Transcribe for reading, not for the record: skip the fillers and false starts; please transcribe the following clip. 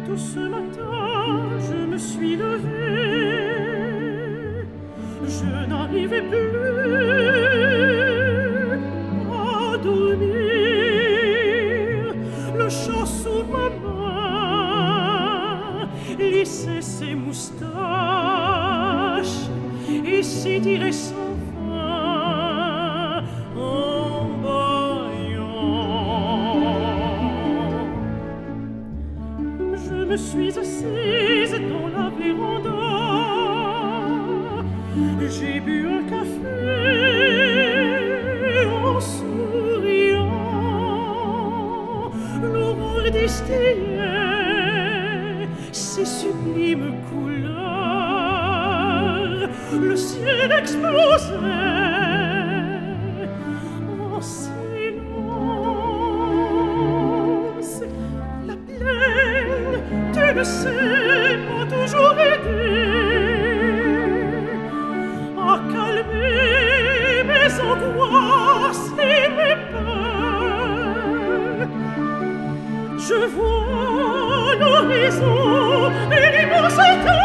Tôt ce matin, je me suis levée, je n'arrivais plus à dormir. Le chat sous ma main lissait ses moustaches et s'étirait sans fin en bâillant. Je me suis assise dans la véranda, j'ai bu un café en souriant. L'aurore distillait ses sublimes couleurs, le ciel explosait en silence. La plaine, tu le sais, m'a toujours aidé à calmer mes angoisses et mes peurs. Je vois l'horizon et l'immensité